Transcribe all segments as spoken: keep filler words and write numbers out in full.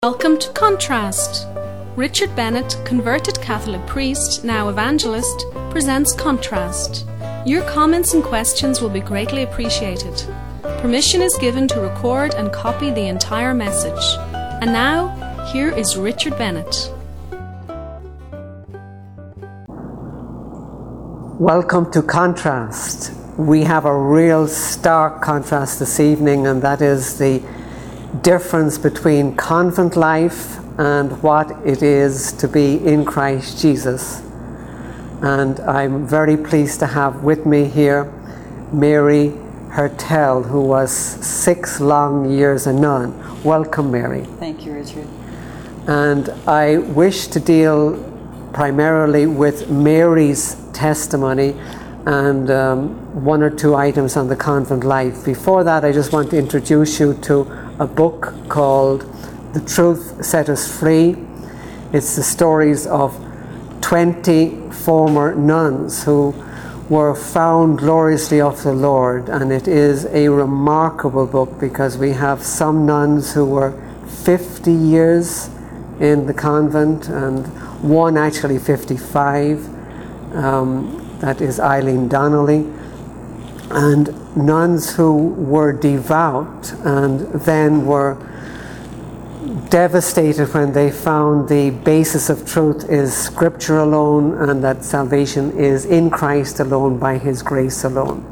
Welcome to Contrast. Richard Bennett, converted Catholic priest, now evangelist, presents Contrast. Your comments and questions will be greatly appreciated. Permission is given to record and copy the entire message. And now, here is Richard Bennett. Welcome to Contrast. We have a real stark contrast this evening, and that is the difference between convent life and what it is to be in Christ Jesus. And I'm very pleased to have with me here Mary Hertel, who was six long years a nun. Welcome, Mary. Thank you, Richard. And I wish to deal primarily with Mary's testimony and um, one or two items on the convent life. Before that, I just want to introduce you to a book called The Truth Set Us Free. It's the stories of twenty former nuns who were found gloriously of the Lord, and it is a remarkable book because we have some nuns who were fifty years in the convent and one actually fifty-five. Um, that is Eileen Donnelly, and nuns who were devout and then were devastated when they found the basis of truth is Scripture alone and that salvation is in Christ alone by His grace alone.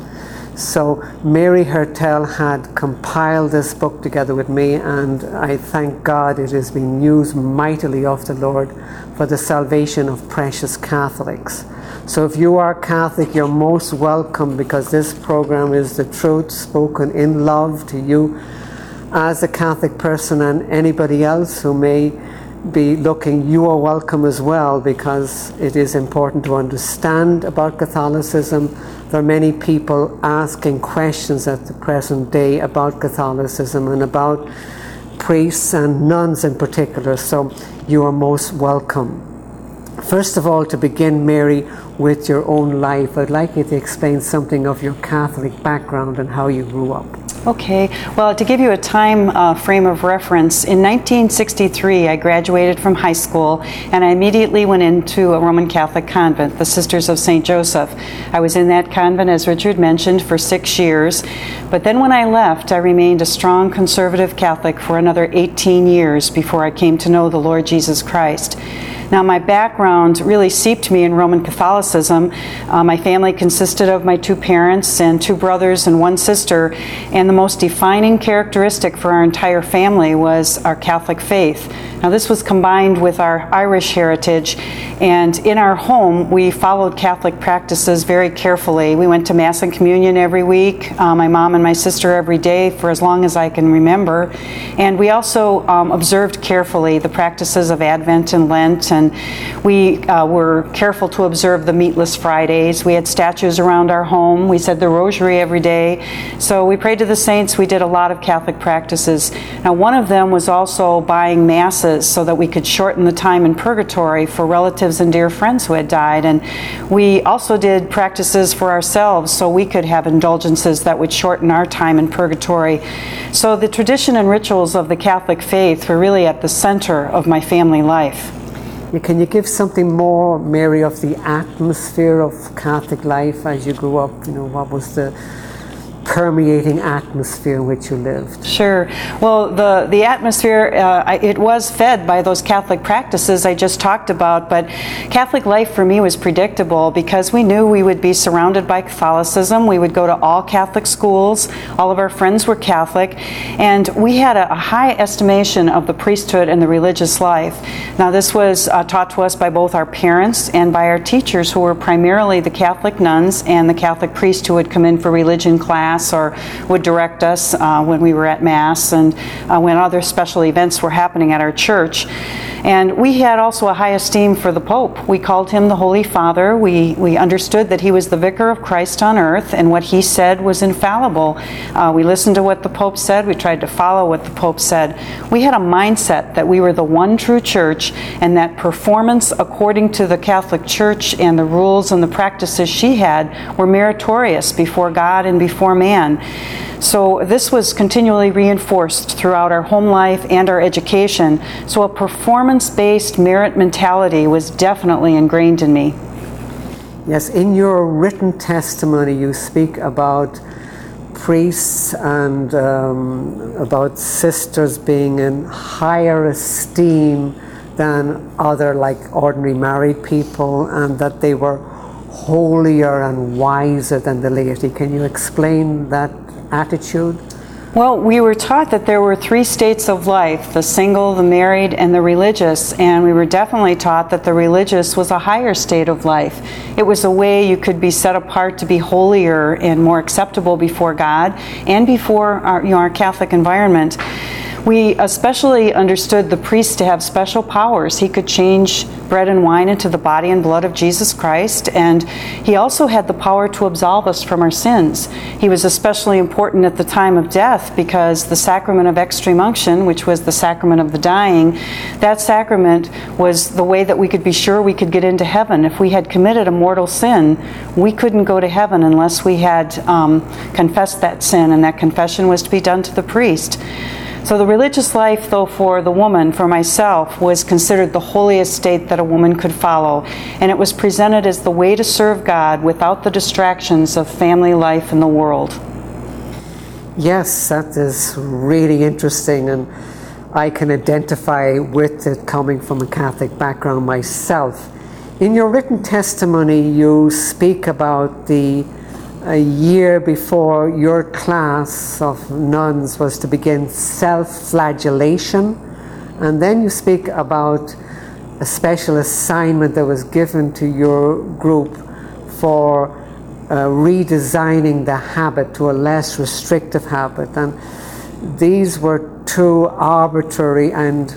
So Mary Hertel had compiled this book together with me, and I thank God it has been used mightily of the Lord for the salvation of precious Catholics. So if you are Catholic, you're most welcome, because this program is the truth spoken in love to you as a Catholic person, and anybody else who may be looking, you are welcome as well, because it is important to understand about Catholicism. There are many people asking questions at the present day about Catholicism and about priests and nuns in particular, so you are most welcome. First of all, to begin, Mary, with your own life, I'd like you to explain something of your Catholic background and how you grew up. Okay, well, to give you a time uh, frame of reference, in nineteen sixty-three I graduated from high school and I immediately went into a Roman Catholic convent, the Sisters of Saint Joseph. I was in that convent, as Richard mentioned, for six years, but then when I left, I remained a strong conservative Catholic for another eighteen years before I came to know the Lord Jesus Christ. Now, my background really seeped me in Roman Catholicism. Uh, my family consisted of my two parents and two brothers and one sister, and the most defining characteristic for our entire family was our Catholic faith. Now, this was combined with our Irish heritage, and in our home, we followed Catholic practices very carefully. We went to Mass and Communion every week, uh, my mom and my sister every day for as long as I can remember, and we also um, observed carefully the practices of Advent and Lent, and we uh, were careful to observe the meatless Fridays. We had statues around our home. We said the rosary every day. So we prayed to the saints. We did a lot of Catholic practices. Now, one of them was also buying masses so that we could shorten the time in purgatory for relatives and dear friends who had died. And we also did practices for ourselves so we could have indulgences that would shorten our time in purgatory. So the tradition and rituals of the Catholic faith were really at the center of my family life. Can you give something more, Mary, of the atmosphere of Catholic life as you grew up? You know, what was the permeating atmosphere in which you lived? Sure. Well, the, the atmosphere, uh, it was fed by those Catholic practices I just talked about, but Catholic life for me was predictable because we knew we would be surrounded by Catholicism. We would go to all Catholic schools. All of our friends were Catholic, and we had a, a high estimation of the priesthood and the religious life. Now, this was uh, taught to us by both our parents and by our teachers, who were primarily the Catholic nuns and the Catholic priest who would come in for religion class or would direct us uh, when we were at Mass and uh, when other special events were happening at our church. And we had also a high esteem for the Pope. We called him the Holy Father. We, we understood that he was the vicar of Christ on earth, and what he said was infallible. Uh, we listened to what the Pope said. We tried to follow what the Pope said. We had a mindset that we were the one true church, and that performance according to the Catholic Church and the rules and the practices she had were meritorious before God and before man. So this was continually reinforced throughout our home life and our education. So a performance-based merit mentality was definitely ingrained in me. Yes, in your written testimony you speak about priests and um, about sisters being in higher esteem than other like ordinary married people, and that they were holier and wiser than the laity. Can you explain that attitude? Well, we were taught that there were three states of life, the single, the married, and the religious, and we were definitely taught that the religious was a higher state of life. It was a way you could be set apart to be holier and more acceptable before God and before our, you know, our Catholic environment. We especially understood the priest to have special powers. He could change bread and wine into the body and blood of Jesus Christ, and he also had the power to absolve us from our sins. He was especially important at the time of death because the sacrament of extreme unction, which was the sacrament of the dying, that sacrament was the way that we could be sure we could get into heaven. If we had committed a mortal sin, we couldn't go to heaven unless we had um, confessed that sin, and that confession was to be done to the priest. So the religious life, though, for the woman, for myself, was considered the holiest state that a woman could follow. And it was presented as the way to serve God without the distractions of family life and the world. Yes, that is really interesting, and I can identify with it coming from a Catholic background myself. In your written testimony, you speak about the a year before your class of nuns was to begin self-flagellation, and then you speak about a special assignment that was given to your group for uh, redesigning the habit to a less restrictive habit, and these were two arbitrary and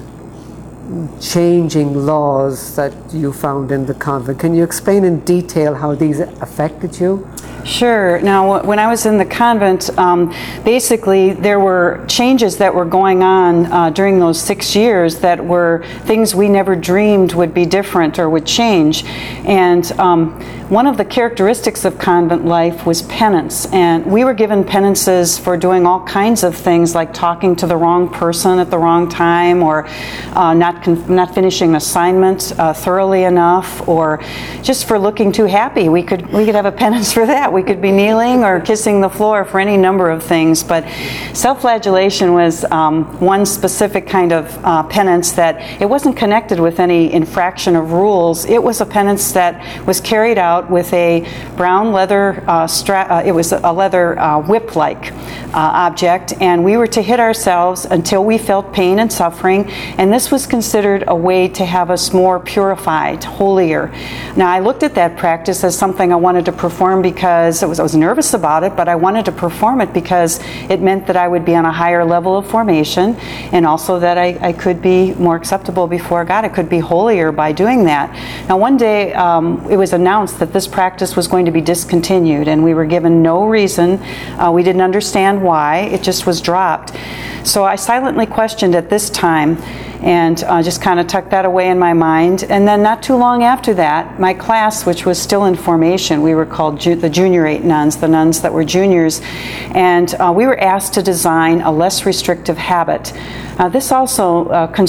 changing laws that you found in the convent. Can you explain in detail how these affected you? Sure. Now, when I was in the convent, um, basically there were changes that were going on uh, during those six years that were things we never dreamed would be different or would change. And um, one of the characteristics of convent life was penance. And we were given penances for doing all kinds of things, like talking to the wrong person at the wrong time, or uh, not con- not finishing an assignment uh, thoroughly enough, or just for looking too happy. We could we could have a penance for that. We could be kneeling or kissing the floor for any number of things. But self-flagellation was um, one specific kind of uh, penance that it wasn't connected with any infraction of rules. It was a penance that was carried out with a brown leather uh, strap. Uh, it was a leather uh, whip-like uh, object, and we were to hit ourselves until we felt pain and suffering. And this was considered a way to have us more purified, holier. Now, I looked at that practice as something I wanted to perform because it was, I was nervous about it, but I wanted to perform it because it meant that I would be on a higher level of formation, and also that I, I could be more acceptable before God. I could be holier by doing that. Now, one day um, it was announced that this practice was going to be discontinued, and we were given no reason. Uh, we didn't understand why. It just was dropped. So I silently questioned at this time, and uh, just kind of tucked that away in my mind. And then not too long after that, my class, which was still in formation, we were called ju- the junior eight nuns, the nuns that were juniors, and uh, we were asked to design a less restrictive habit. Uh, this also uh,